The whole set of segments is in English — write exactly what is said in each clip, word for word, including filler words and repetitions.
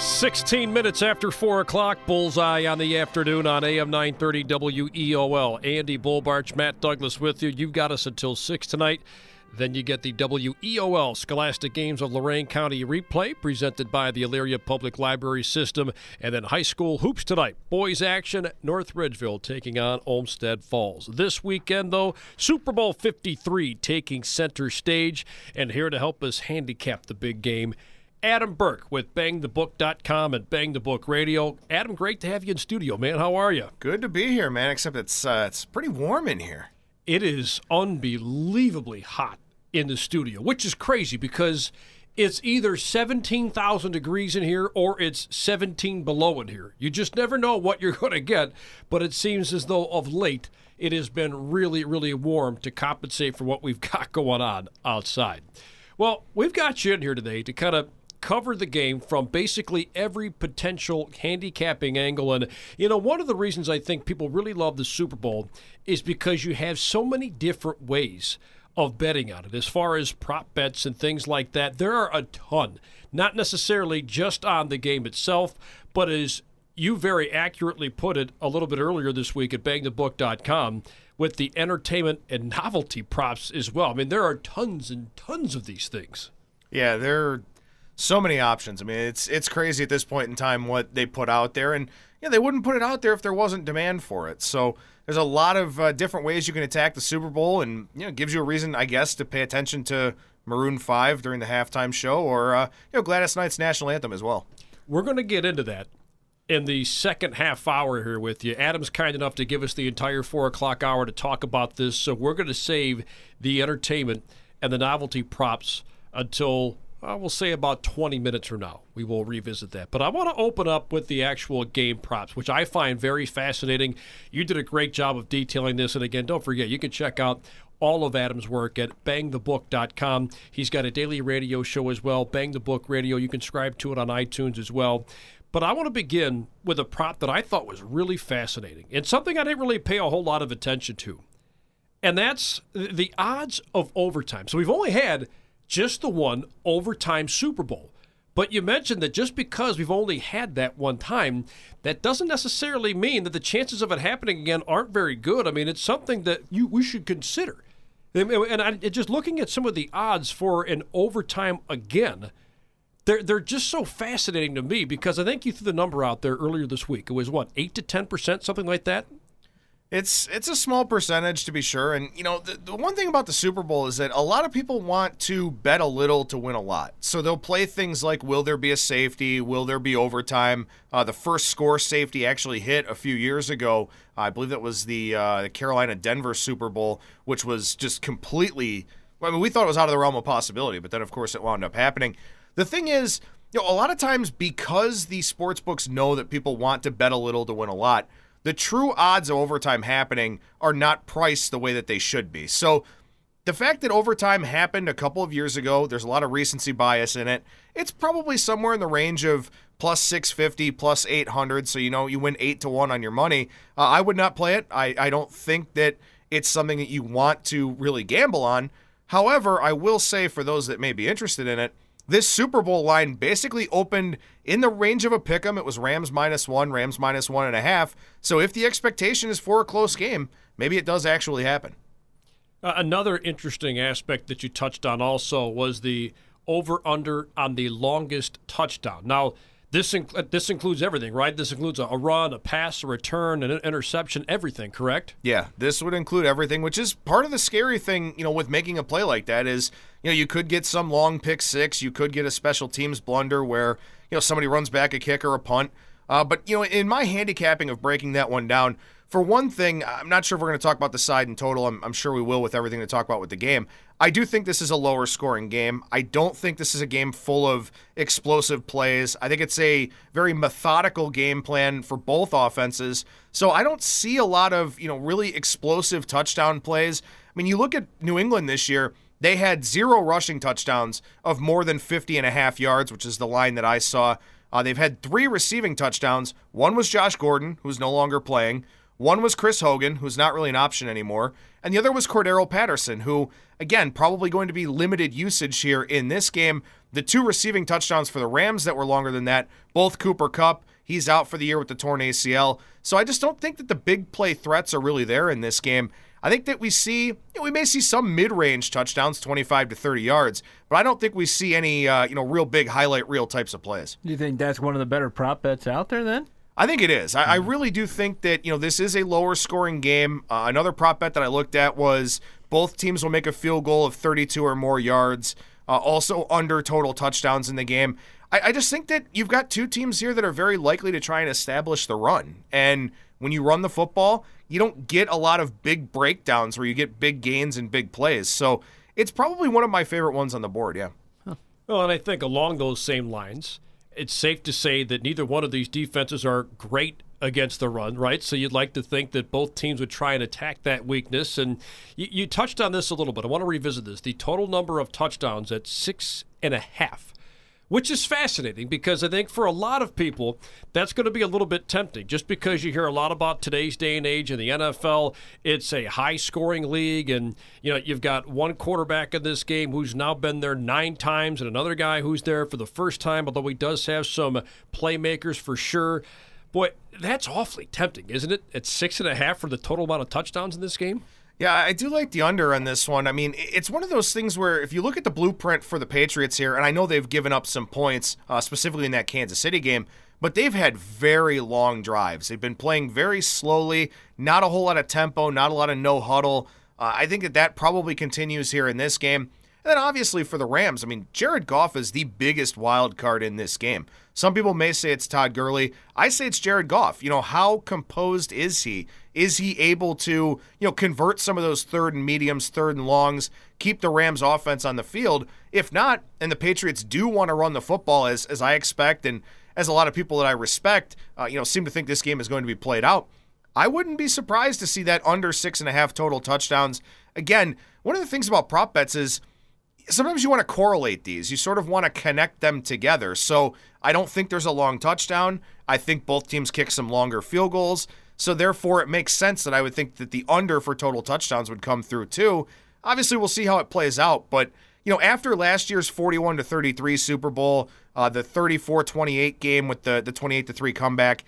sixteen minutes after four o'clock, bullseye on the afternoon on A M nine thirty W E O L. Andy Bullbarch, Matt Douglas with you. You've got us until six tonight. Then you get the W E O L Scholastic Games of Lorain County replay presented by the Elyria Public Library System. And then high school hoops tonight. Boys action, North Ridgeville taking on Olmsted Falls. This weekend, though, Super Bowl fifty-three taking center stage. And here to help us handicap the big game, Adam Burke with bang the book dot com and Bang the Book Radio. Adam, great to have you in studio, man. How are you? Good to be here, man, except it's uh, it's pretty warm in here. It is unbelievably hot in the studio, which is crazy because it's either seventeen thousand degrees in here or it's seventeen below in here. You just never know what you're going to get, but it seems as though of late it has been really, really warm to compensate for what we've got going on outside. Well, we've got you in here today to kind of cover the game from basically every potential handicapping angle. And, you know, one of the reasons I think people really love the Super Bowl is because you have so many different ways of betting on it. As far as prop bets and things like that, there are a ton, not necessarily just on the game itself, but as you very accurately put it a little bit earlier this week at bang the book dot com, with the entertainment and novelty props as well. I mean, there are tons and tons of these things. Yeah, there are so many options. I mean, it's it's crazy at this point in time what they put out there. And yeah, they wouldn't put it out there if there wasn't demand for it. So there's a lot of uh, different ways you can attack the Super Bowl, and you know, it gives you a reason, I guess, to pay attention to Maroon five during the halftime show, or uh, you know, Gladys Knight's national anthem as well. We're going to get into that in the second half hour here with you. Adam's kind enough to give us the entire four o'clock hour to talk about this, so we're going to save the entertainment and the novelty props until, uh, we'll say, about twenty minutes from now. We will revisit that. But I want to open up with the actual game props, which I find very fascinating. You did a great job of detailing this, and again, don't forget, you can check out all of Adam's work at bang the book dot com. He's got a daily radio show as well, Bang the Book Radio. You can subscribe to it on iTunes as well. But I want to begin with a prop that I thought was really fascinating and something I didn't really pay a whole lot of attention to. And that's the odds of overtime. So we've only had just the one overtime Super Bowl. But you mentioned that just because we've only had that one time, that doesn't necessarily mean that the chances of it happening again aren't very good. I mean, it's something that you we should consider. And I, just looking at some of the odds for an overtime again, They're, they're just so fascinating to me because I think you threw the number out there earlier this week. It was, what, eight to ten percent, something like that? It's it's a small percentage, to be sure. And, you know, the, the one thing about the Super Bowl is that a lot of people want to bet a little to win a lot. So they'll play things like, will there be a safety? Will there be overtime? Uh, the first score safety actually hit a few years ago. I believe that was the, uh, the Carolina-Denver Super Bowl, which was just completely – I mean, we thought it was out of the realm of possibility, but then, of course, it wound up happening. The thing is, you know, a lot of times because the sports books know that people want to bet a little to win a lot, the true odds of overtime happening are not priced the way that they should be. So the fact that overtime happened a couple of years ago, there's a lot of recency bias in it. It's probably somewhere in the range of plus six fifty, plus eight hundred. So, you know, you win eight to one on your money. Uh, I would not play it. I, I don't think that it's something that you want to really gamble on. However, I will say for those that may be interested in it, this Super Bowl line basically opened in the range of a pick'em. It was Rams minus one, Rams minus one and a half. So if the expectation is for a close game, maybe it does actually happen. Uh, another interesting aspect that you touched on also was the over-under on the longest touchdown. Now, this inc- this includes everything, right? This includes a, a run, a pass, a return, an interception, everything, correct? Yeah, this would include everything, which is part of the scary thing, you know, with making a play like that is, you know, you could get some long pick six, you could get a special teams blunder where, you know, somebody runs back a kick or a punt. Uh, but, you know, in my handicapping of breaking that one down, for one thing, I'm not sure if we're going to talk about the side in total. I'm, I'm sure we will with everything to talk about with the game. I do think this is a lower scoring game. I don't think this is a game full of explosive plays. I think it's a very methodical game plan for both offenses. So I don't see a lot of, you know, really explosive touchdown plays. I mean, you look at New England this year, they had zero rushing touchdowns of more than fifty and a half yards, which is the line that I saw. Uh, they've had three receiving touchdowns. One was Josh Gordon, who's no longer playing. One was Chris Hogan, who's not really an option anymore, and the other was Cordero Patterson, who, again, probably going to be limited usage here in this game. The two receiving touchdowns for the Rams that were longer than that, both Cooper Kupp. He's out for the year with the torn A C L. So I just don't think that the big play threats are really there in this game. I think that we see, you know, we may see some mid-range touchdowns, twenty-five to thirty yards, but I don't think we see any, uh, you know, real big highlight reel types of plays. Do you think that's one of the better prop bets out there then? I think it is. I, I really do think that, you know, this is a lower scoring game. Uh, another prop bet that I looked at was both teams will make a field goal of thirty-two or more yards, uh, also under total touchdowns in the game. I, I just think that you've got two teams here that are very likely to try and establish the run. And when you run the football, you don't get a lot of big breakdowns where you get big gains and big plays. So it's probably one of my favorite ones on the board, yeah. Huh. Well, and I think along those same lines, it's safe to say that neither one of these defenses are great against the run, right? So you'd like to think that both teams would try and attack that weakness. And you, you touched on this a little bit. I want to revisit this. The total number of touchdowns at six and a half, which is fascinating because I think for a lot of people, that's going to be a little bit tempting just because you hear a lot about today's day and age in the N F L. It's a high-scoring league, and you know you've got one quarterback in this game who's now been there nine times and another guy who's there for the first time, although he does have some playmakers for sure. Boy, that's awfully tempting, isn't it, at six and a half for the total amount of touchdowns in this game? Yeah, I do like the under on this one. I mean, it's one of those things where if you look at the blueprint for the Patriots here, and I know they've given up some points, uh, specifically in that Kansas City game, but they've had very long drives. They've been playing very slowly, not a whole lot of tempo, not a lot of no huddle. Uh, I think that that probably continues here in this game. And then obviously for the Rams, I mean, Jared Goff is the biggest wild card in this game. Some people may say it's Todd Gurley. I say it's Jared Goff. You know, how composed is he? Is he able to, you know, convert some of those third and mediums, third and longs, keep the Rams offense on the field? If not, and the Patriots do want to run the football as as I expect and as a lot of people that I respect, uh, you know, seem to think this game is going to be played out, I wouldn't be surprised to see that under six and a half total touchdowns. Again, one of the things about prop bets is sometimes you want to correlate these. You sort of want to connect them together. So I don't think there's a long touchdown. I think both teams kick some longer field goals. So therefore, it makes sense that I would think that the under for total touchdowns would come through too. Obviously, we'll see how it plays out. But, you know, after last year's forty-one to thirty-three Super Bowl, uh, the thirty-four twenty-eight game with the, the twenty-eight to three comeback,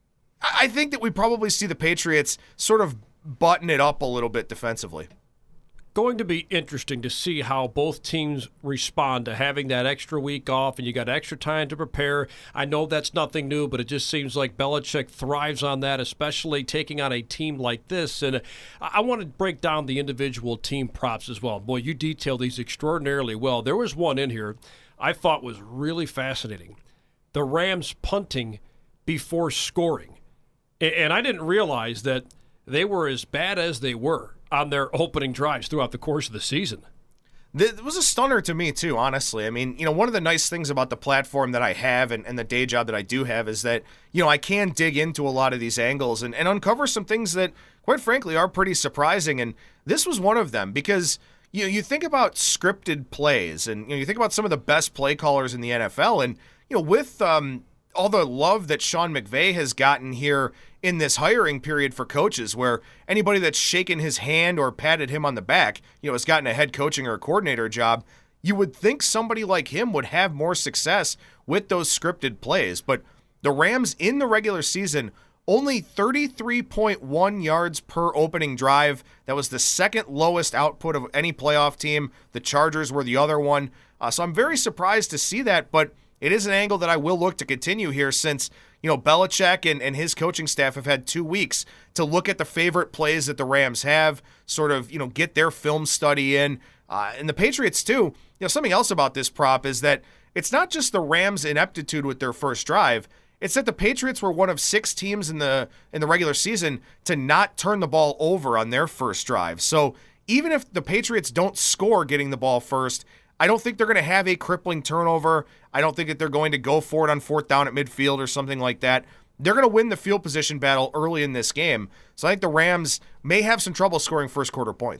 I think that we probably see the Patriots sort of button it up a little bit defensively. Going to be interesting to see how both teams respond to having that extra week off, and you got extra time to prepare. I know that's nothing new, but it just seems like Belichick thrives on that, especially taking on a team like this. And I want to break down the individual team props as well. Boy, you detailed these extraordinarily well. There was one in here I thought was really fascinating. The Rams punting before scoring. And I didn't realize that they were as bad as they were on their opening drives throughout the course of the season. It was a stunner to me, too, honestly. I mean, you know, one of the nice things about the platform that I have and, and the day job that I do have is that, you know, I can dig into a lot of these angles and, and uncover some things that, quite frankly, are pretty surprising. And this was one of them because, you know, you think about scripted plays and, you know, you think about some of the best play callers in the N F L. And, you know, with um, all the love that Sean McVay has gotten here in this hiring period for coaches, where anybody that's shaken his hand or patted him on the back, you know, has gotten a head coaching or a coordinator job, you would think somebody like him would have more success with those scripted plays. But the Rams in the regular season, only thirty-three point one yards per opening drive. That was the second lowest output of any playoff team. The Chargers were the other one. Uh, so I'm very surprised to see that, but it is an angle that I will look to continue here since, you know, Belichick and, and his coaching staff have had two weeks to look at the favorite plays that the Rams have, sort of, you know, get their film study in. Uh, and the Patriots, too, you know, something else about this prop is that it's not just the Rams' ineptitude with their first drive. It's that the Patriots were one of six teams in the in the regular season to not turn the ball over on their first drive. So even if the Patriots don't score getting the ball first, I don't think they're going to have a crippling turnover. I don't think that they're going to go for it on fourth down at midfield or something like that. They're going to win the field position battle early in this game. So I think the Rams may have some trouble scoring first quarter points.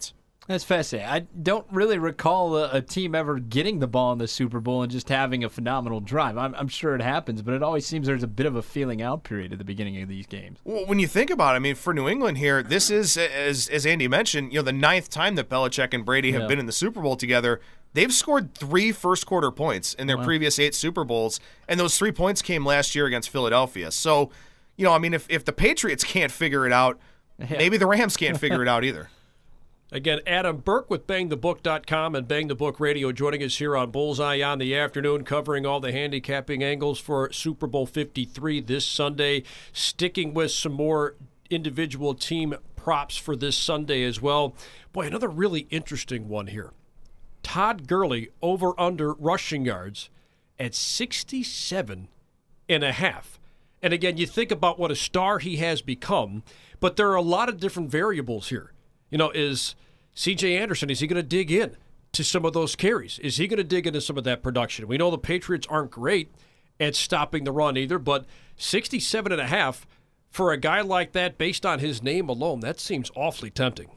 That's fascinating. I don't really recall a, a team ever getting the ball in the Super Bowl and just having a phenomenal drive. I'm, I'm sure it happens, but it always seems there's a bit of a feeling out period at the beginning of these games. Well, when you think about it, I mean, for New England here, this is, as as Andy mentioned, you know, the ninth time that Belichick and Brady have Yeah. been in the Super Bowl together. They've scored three first-quarter points in their Wow. previous eight Super Bowls, and those three points came last year against Philadelphia. So, you know, I mean, if, if the Patriots can't figure it out, Yeah. maybe the Rams can't figure it out either. Again, Adam Burke with bang the book dot com and Bang the Book Radio joining us here on Bullseye on the afternoon, covering all the handicapping angles for Super Bowl fifty-three this Sunday, sticking with some more individual team props for this Sunday as well. Boy, another really interesting one here. Todd Gurley over under rushing yards at sixty-seven and a half. And again, you think about what a star he has become, but there are a lot of different variables here. You know, is C J Anderson, is he going to dig in to some of those carries? Is he going to dig into some of that production? We know the Patriots aren't great at stopping the run either, but sixty-seven and a half for a guy like that, based on his name alone, that seems awfully tempting.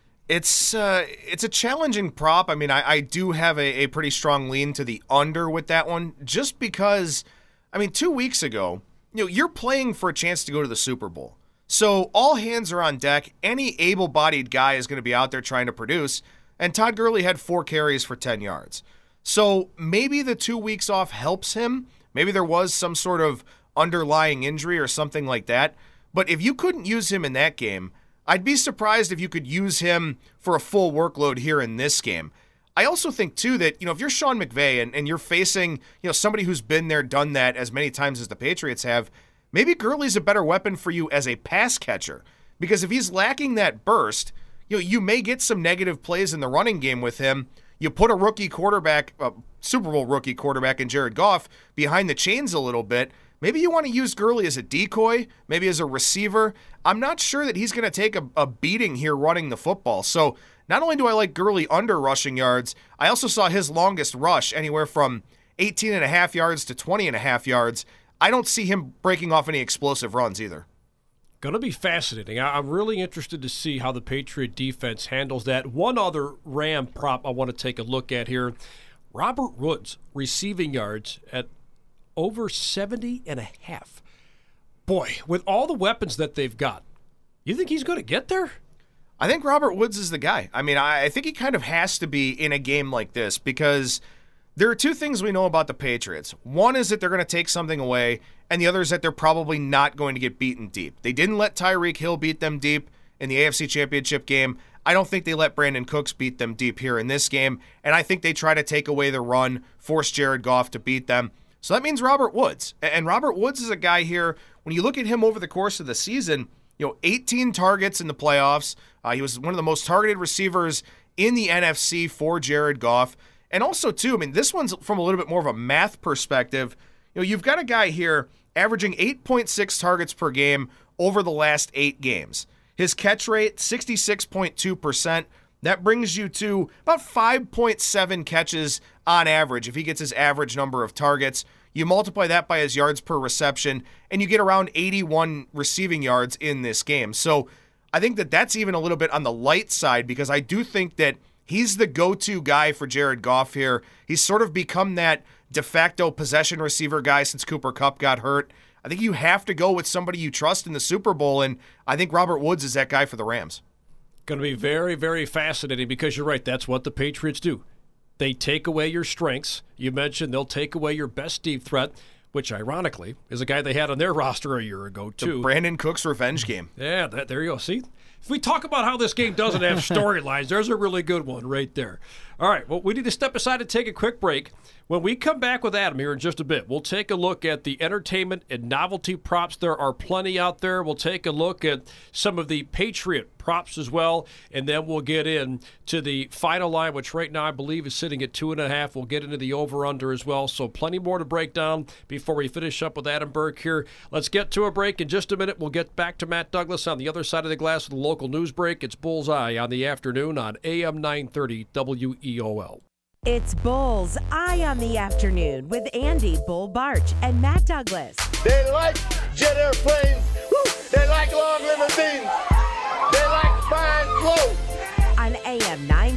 It's uh, it's a challenging prop. I mean, I, I do have a, a pretty strong lean to the under with that one, just because, I mean, two weeks ago, you know, you're playing for a chance to go to the Super Bowl. So all hands are on deck. Any able-bodied guy is going to be out there trying to produce, and Todd Gurley had four carries for ten yards. So maybe the two weeks off helps him. Maybe there was some sort of underlying injury or something like that. But if you couldn't use him in that game, I'd be surprised if you could use him for a full workload here in this game. I also think, too, that, you know, if you're Sean McVay and, and you're facing, you know, somebody who's been there, done that as many times as the Patriots have, maybe Gurley's a better weapon for you as a pass catcher. Because if he's lacking that burst, you know, you may get some negative plays in the running game with him. You put a rookie quarterback, a Super Bowl rookie quarterback in Jared Goff behind the chains a little bit. Maybe you want to use Gurley as a decoy, maybe as a receiver. I'm not sure that he's going to take a, a beating here running the football. So not only do I like Gurley under rushing yards, I also saw his longest rush anywhere from eighteen and a half yards to twenty and a half yards. I don't see him breaking off any explosive runs either. Going to be fascinating. I- I'm really interested to see how the Patriot defense handles that. One other Ram prop I want to take a look at here. Robert Woods receiving yards at over seventy and a half. Boy, with all the weapons that they've got, you think he's going to get there? I think Robert Woods is the guy. I mean, I, I think he kind of has to be in a game like this because there are two things we know about the Patriots. One is that they're going to take something away, and the other is that they're probably not going to get beaten deep. They didn't let Tyreek Hill beat them deep in the A F C Championship game. I don't think they let Brandon Cooks beat them deep here in this game, and I think they try to take away the run, force Jared Goff to beat them. So that means Robert Woods. And Robert Woods is a guy here, when you look at him over the course of the season, you know, eighteen targets in the playoffs. Uh, he was one of the most targeted receivers in the N F C for Jared Goff. And also, too, I mean, this one's from a little bit more of a math perspective. You know, you've got a guy here averaging eight point six targets per game over the last eight games. His catch rate, sixty-six point two percent. That brings you to about five point seven catches on average if he gets his average number of targets. You multiply that by his yards per reception, and you get around eighty-one receiving yards in this game. So I think that that's even a little bit on the light side because I do think that he's the go-to guy for Jared Goff here. He's sort of become that de facto possession receiver guy since Cooper Kupp got hurt. I think you have to go with somebody you trust in the Super Bowl, and I think Robert Woods is that guy for the Rams. Going to be very, very fascinating because you're right. That's what the Patriots do. They take away your strengths. You mentioned they'll take away your best deep threat, which ironically is a guy they had on their roster a year ago, too. The Brandon Cooks revenge game. Yeah, that, there you go. See? If we talk about how this game doesn't have storylines, there's a really good one right there. All right, well, we need to step aside and take a quick break. When we come back with Adam here in just a bit, we'll take a look at the entertainment and novelty props. There are plenty out there. We'll take a look at some of the Patriot props as well, and then we'll get in to the final line, which right now I believe is sitting at two and a half. We'll get into the over-under as well, so plenty more to break down before we finish up with Adam Burke here. Let's get to a break in just a minute. We'll get back to Matt Douglas on the other side of the glass with a local news break. It's Bullseye on the afternoon on A M nine thirty W E O L. It's Bull's Eye on the Afternoon with Andy Bull Barch and Matt Douglas. They like jet airplanes. Woo! They like long limousines. They like fine clothes. On A M nine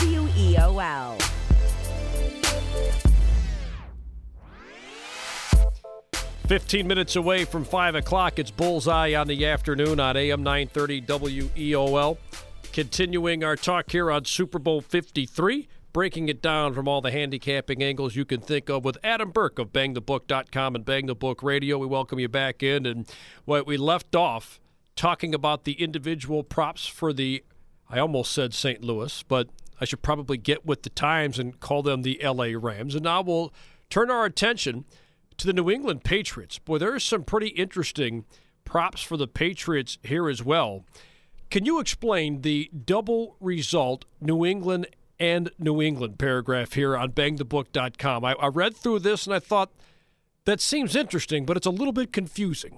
W E O L. fifteen minutes away from five o'clock, it's Bullseye on the afternoon on A M nine thirty W E O L. Continuing our talk here on Super Bowl fifty-three, breaking it down from all the handicapping angles you can think of with Adam Burke of bang the book dot com and Bang the Book Radio. We welcome you back in. And what we left off talking about the individual props for the, I almost said Saint Louis, but I should probably get with the times and call them the L A Rams. And now we'll turn our attention to the New England Patriots. Boy, there are some pretty interesting props for the Patriots here as well. Can you explain the double result New England and New England paragraph here on bang the book dot com? I, I read through this and I thought that seems interesting, but it's a little bit confusing.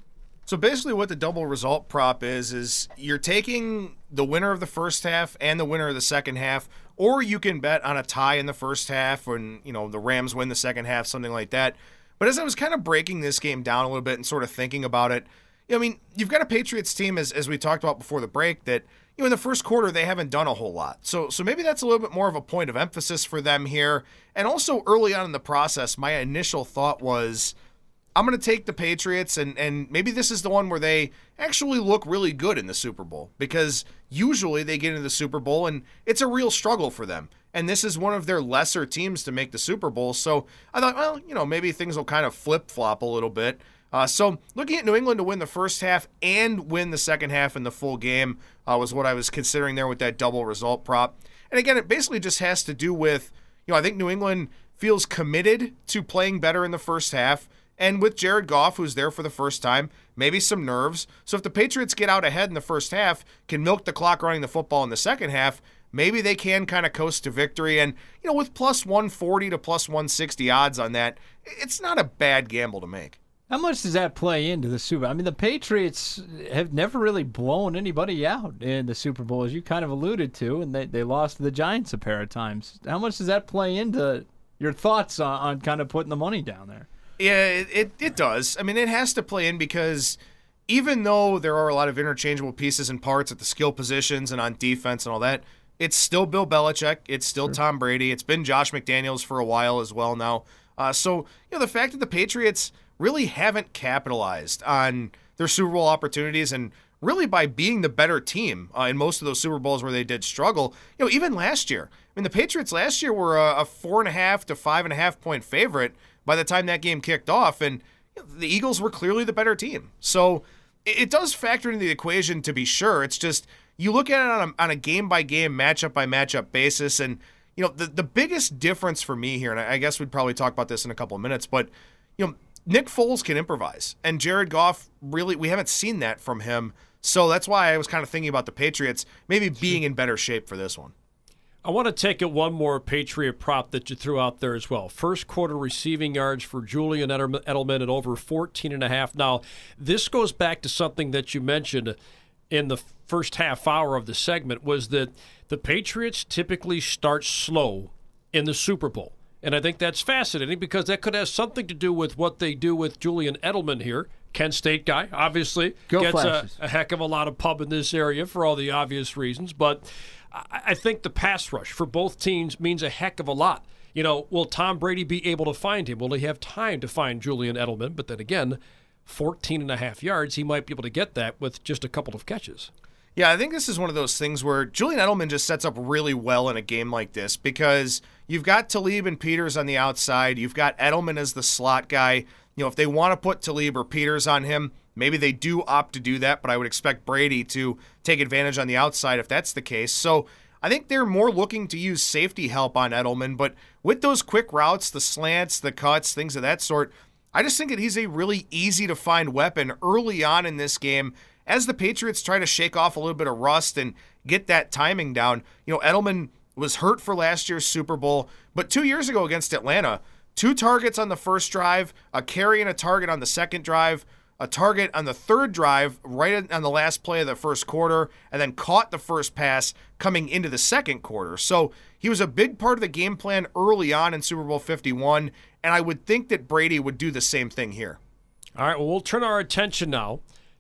So basically what the double result prop is, is you're taking the winner of the first half and the winner of the second half, or you can bet on a tie in the first half when, you know, the Rams win the second half, something like that. But as I was kind of breaking this game down a little bit and sort of thinking about it, I mean, you've got a Patriots team, as as we talked about before the break, that, you know, in the first quarter, they haven't done a whole lot. So so maybe that's a little bit more of a point of emphasis for them here. And also early on in the process, my initial thought was, I'm going to take the Patriots, and, and maybe this is the one where they actually look really good in the Super Bowl, because usually they get into the Super Bowl, and it's a real struggle for them. And this is one of their lesser teams to make the Super Bowl. So I thought, well, you know, maybe things will kind of flip-flop a little bit. Uh, so looking at New England to win the first half and win the second half in the full game uh, was what I was considering there with that double result prop. And again, it basically just has to do with, you know, I think New England feels committed to playing better in the first half. And with Jared Goff, who's there for the first time, maybe some nerves. So if the Patriots get out ahead in the first half, can milk the clock running the football in the second half, maybe they can kind of coast to victory. And, you know, with plus one forty to plus one sixty odds on that, it's not a bad gamble to make. How much does that play into the Super Bowl? I mean, the Patriots have never really blown anybody out in the Super Bowl, as you kind of alluded to, and they, they lost to the Giants a pair of times. How much does that play into your thoughts on, on kind of putting the money down there? Yeah, it, it, it does. I mean, it has to play in because even though there are a lot of interchangeable pieces and parts at the skill positions and on defense and all that, it's still Bill Belichick. It's still sure. Tom Brady. It's been Josh McDaniels for a while as well now. Uh, so, you know, the fact that the Patriots really haven't capitalized on their Super Bowl opportunities, and really by being the better team uh, in most of those Super Bowls where they did struggle, you know, even last year. I mean, the Patriots last year were a, a four and a half to five and a half point favorite by the time that game kicked off, and you know, the Eagles were clearly the better team. So it, it does factor into the equation, to be sure. It's just you look at it on a, on a game-by-game, matchup-by-matchup basis, and you know the, the biggest difference for me here, and I, I guess we'd probably talk about this in a couple of minutes, but you know, Nick Foles can improvise, and Jared Goff, really, we haven't seen that from him. So that's why I was kind of thinking about the Patriots maybe being in better shape for this one. I want to take it one more Patriot prop that you threw out there as well. First quarter receiving yards for Julian Edelman at over fourteen and a half. Now, this goes back to something that you mentioned in the first half hour of the segment, was that the Patriots typically start slow in the Super Bowl. And I think that's fascinating because that could have something to do with what they do with Julian Edelman here. Kent State guy, obviously, Go gets a, Flashes. a heck of a lot of pub in this area for all the obvious reasons. But I, I think the pass rush for both teams means a heck of a lot. You know, will Tom Brady be able to find him? Will he have time to find Julian Edelman? But then again, fourteen and a half yards, he might be able to get that with just a couple of catches. Yeah, I think this is one of those things where Julian Edelman just sets up really well in a game like this because you've got Talib and Peters on the outside. You've got Edelman as the slot guy. You know, if they want to put Talib or Peters on him, maybe they do opt to do that, but I would expect Brady to take advantage on the outside if that's the case. So I think they're more looking to use safety help on Edelman, but with those quick routes, the slants, the cuts, things of that sort, I just think that he's a really easy-to-find weapon early on in this game as the Patriots try to shake off a little bit of rust and get that timing down. You know, Edelman was hurt for last year's Super Bowl, but two years ago against Atlanta, two targets on the first drive, a carry and a target on the second drive, a target on the third drive right on the last play of the first quarter, and then caught the first pass coming into the second quarter. So he was a big part of the game plan early on in Super Bowl fifty-one, and I would think that Brady would do the same thing here. All right, well, we'll turn our attention now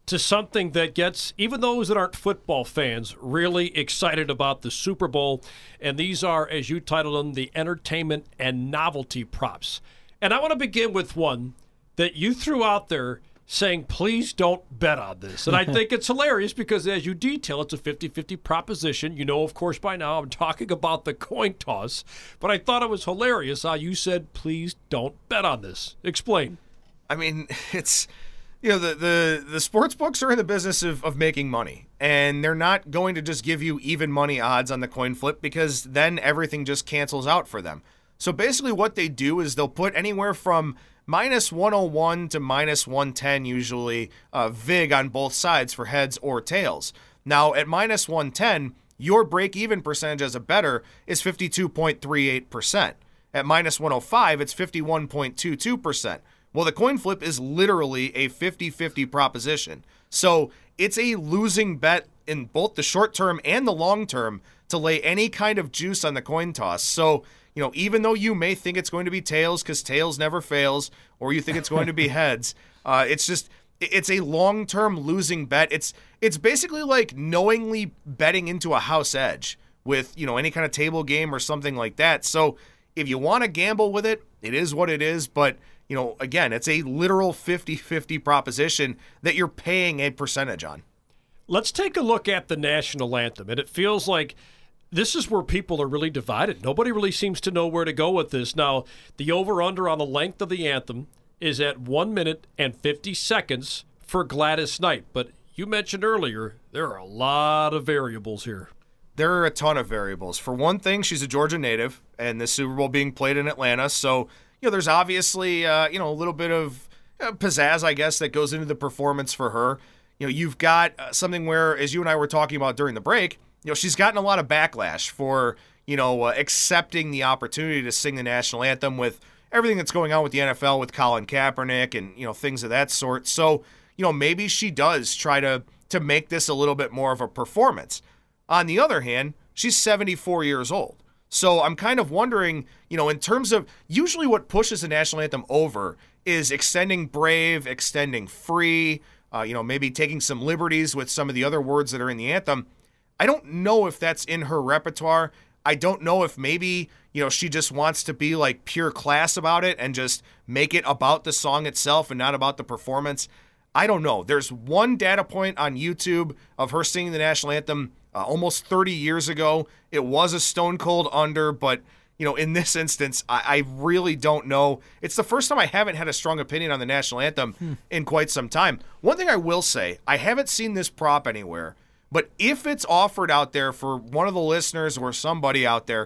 to something that gets even those that aren't football fans really excited about the Super Bowl. And these are, as you titled them, the entertainment and novelty props. And I want to begin with one that you threw out there saying, please don't bet on this. And I think it's hilarious because, as you detail, it's a fifty-fifty proposition. You know, of course, by now I'm talking about the coin toss. But I thought it was hilarious how you said, please don't bet on this. Explain. I mean, it's, you know, the, the, the sports books are in the business of, of making money. And they're not going to just give you even money odds on the coin flip because then everything just cancels out for them. So basically what they do is they'll put anywhere from minus one oh one to minus one ten usually uh, vig on both sides for heads or tails. Now at minus one ten, your break-even percentage as a bettor is fifty-two point three eight percent. At minus one oh five, it's fifty-one point two two percent. Well, the coin flip is literally a fifty-fifty proposition. So it's a losing bet in both the short term and the long term to lay any kind of juice on the coin toss. So, you know, even though you may think it's going to be tails because tails never fails, or you think it's going to be heads, uh, it's just, it's a long-term losing bet. It's it's basically like knowingly betting into a house edge with, you know, any kind of table game or something like that. So if you want to gamble with it, it is what it is. But, you know, again, it's a literal fifty-fifty proposition that you're paying a percentage on. Let's take a look at the national anthem. And it feels like this is where people are really divided. Nobody really seems to know where to go with this. Now, the over-under on the length of the anthem is at one minute and fifty seconds for Gladys Knight. But you mentioned earlier, there are a lot of variables here. There are a ton of variables. For one thing, she's a Georgia native, and the Super Bowl being played in Atlanta. So, you know, there's obviously, uh, you know, a little bit of uh, pizzazz, I guess, that goes into the performance for her. You know, you've got uh, something where, as you and I were talking about during the break, you know, she's gotten a lot of backlash for, you know, uh, accepting the opportunity to sing the national anthem with everything that's going on with the N F L with Colin Kaepernick and, you know, things of that sort. So, you know, maybe she does try to to make this a little bit more of a performance. On the other hand, she's seventy-four years old. So I'm kind of wondering, you know, in terms of usually what pushes the national anthem over is extending brave, extending free, uh, you know, maybe taking some liberties with some of the other words that are in the anthem. I don't know if that's in her repertoire. I don't know if maybe, you know, she just wants to be like pure class about it and just make it about the song itself and not about the performance. I don't know. There's one data point on YouTube of her singing the national anthem uh, almost thirty years ago. It was a stone cold under, but, you know, in this instance, I, I really don't know. It's the first time I haven't had a strong opinion on the national anthem hmm. in quite some time. One thing I will say, I haven't seen this prop anywhere. But if it's offered out there for one of the listeners or somebody out there,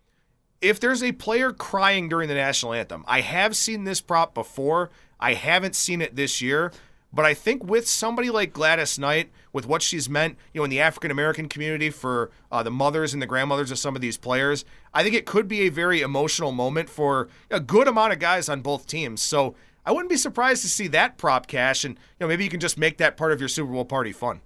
if there's a player crying during the national anthem, I have seen this prop before. I haven't seen it this year. But I think with somebody like Gladys Knight, with what she's meant, you know, in the African-American community for uh, the mothers and the grandmothers of some of these players, I think it could be a very emotional moment for a good amount of guys on both teams. So I wouldn't be surprised to see that prop cash, and, you know, maybe you can just make that part of your Super Bowl party fun.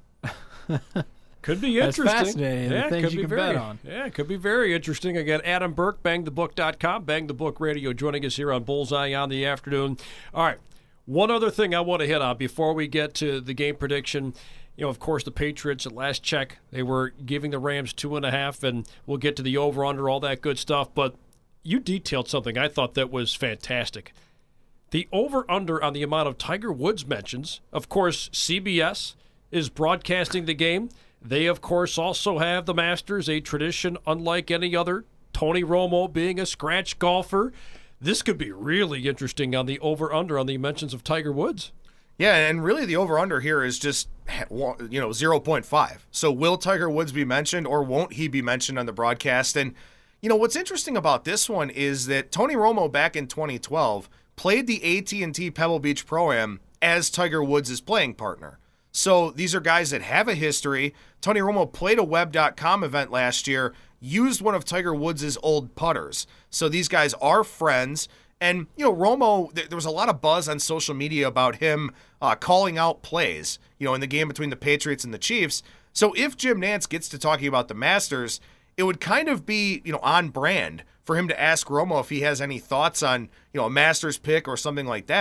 Could be interesting. That's fascinating. Yeah, The things could you be can very, bet on. Yeah, it could be very interesting. Again, Adam Burke, bang the book dot com, Bang the Book Radio, joining us here on Bullseye on the afternoon. All right, one other thing I want to hit on before we get to the game prediction. You know, of course, the Patriots at last check, they were giving the Rams two and a half, and we'll get to the over-under, all that good stuff. But you detailed something I thought that was fantastic. The over-under on the amount of Tiger Woods mentions. Of course, C B S is broadcasting the game. They, of course, also have the Masters, a tradition unlike any other. Tony Romo being a scratch golfer. This could be really interesting on the over-under on the mentions of Tiger Woods. Yeah, and really the over-under here is just, you know, zero point five. So will Tiger Woods be mentioned or won't he be mentioned on the broadcast? And, you know, what's interesting about this one is that Tony Romo back in twenty twelve played the A T and T Pebble Beach Pro-Am as Tiger Woods' playing partner. So these are guys that have a history. Tony Romo played a web dot com event last year, used one of Tiger Woods' old putters. So these guys are friends. And, you know, Romo, th- there was a lot of buzz on social media about him uh, calling out plays, you know, in the game between the Patriots and the Chiefs. So if Jim Nantz gets to talking about the Masters, it would kind of be, you know, on brand for him to ask Romo if he has any thoughts on, you know, a Masters pick or something like that.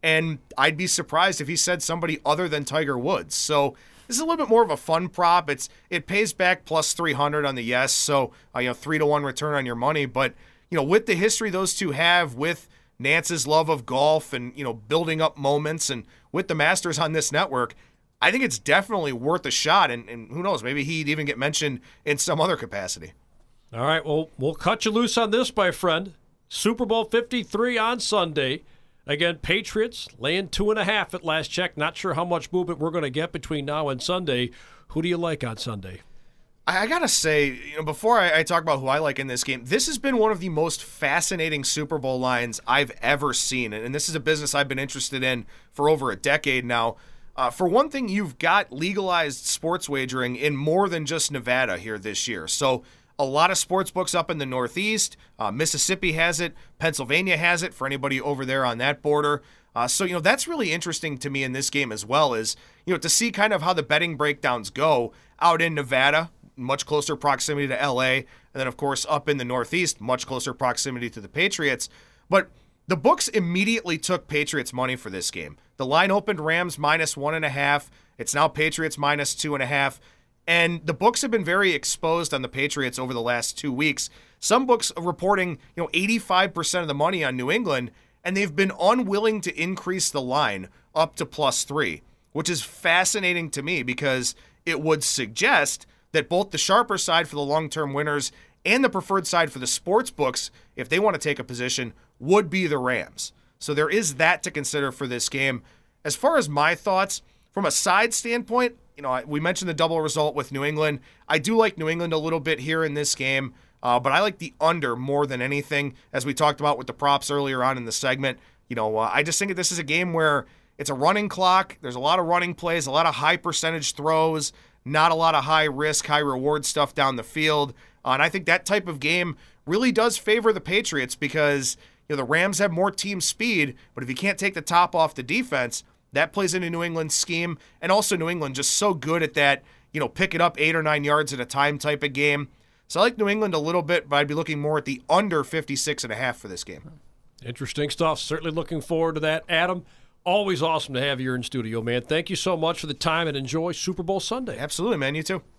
and I'd be surprised if he said somebody other than Tiger Woods. So this is a little bit more of a fun prop. It's It pays back plus three hundred on the yes, so uh, you know three to one return on your money. But you know, with the history those two have, with Nance's love of golf and you know building up moments, and with the Masters on this network, I think it's definitely worth a shot. And, and who knows, maybe he'd even get mentioned in some other capacity. All right, well, we'll cut you loose on this, my friend. Super Bowl fifty-three on Sunday. Again, Patriots laying two and a half at last check. Not sure how much movement we're going to get between now and Sunday. Who do you like on Sunday? I gotta say, you know, before I, I talk about who I like in this game, this has been one of the most fascinating Super Bowl lines I've ever seen, and this is a business I've been interested in for over a decade now. Uh, for one thing, you've got legalized sports wagering in more than just Nevada here this year. So a lot of sports books up in the Northeast. Uh, Mississippi has it. Pennsylvania has it for anybody over there on that border. Uh, so, you know, that's really interesting to me in this game as well, is, you know, to see kind of how the betting breakdowns go out in Nevada, much closer proximity to L A, and then, of course, up in the Northeast, much closer proximity to the Patriots. But the books immediately took Patriots money for this game. The line opened Rams minus one and a half. It's now Patriots minus two and a half. And the books have been very exposed on the Patriots over the last two weeks. Some books are reporting, you know, eighty-five percent of the money on New England, and they've been unwilling to increase the line up to plus three, which is fascinating to me because it would suggest that both the sharper side for the long-term winners and the preferred side for the sports books, if they want to take a position, would be the Rams. So there is that to consider for this game. As far as my thoughts, from a side standpoint, you know, we mentioned the double result with New England. I do like New England a little bit here in this game, uh, but I like the under more than anything, as we talked about with the props earlier on in the segment. You know, uh, I just think that this is a game where it's a running clock. There's a lot of running plays, a lot of high percentage throws, not a lot of high risk, high reward stuff down the field. Uh, and I think that type of game really does favor the Patriots because, you know, the Rams have more team speed, but if you can't take the top off the defense, that plays into New England's scheme. And also New England just so good at that, you know, pick it up eight or nine yards at a time type of game. So I like New England a little bit, but I'd be looking more at the under fifty-six and a half for this game. Interesting stuff. Certainly looking forward to that. Adam, always awesome to have you in studio, man. Thank you so much for the time, and enjoy Super Bowl Sunday. Absolutely, man. You too.